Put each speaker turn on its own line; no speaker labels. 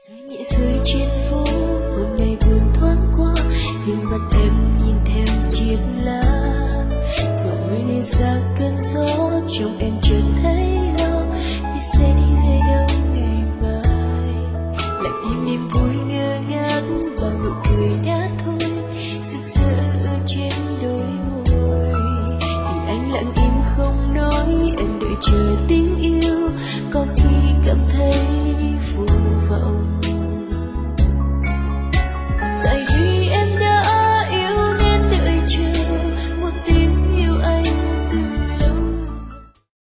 Rơi nhẹ rơi trên phố, hôm nay buồn thoáng qua, gương mặt em nhìn theo chiếc lá, rồi mới lên ra cơn gió trong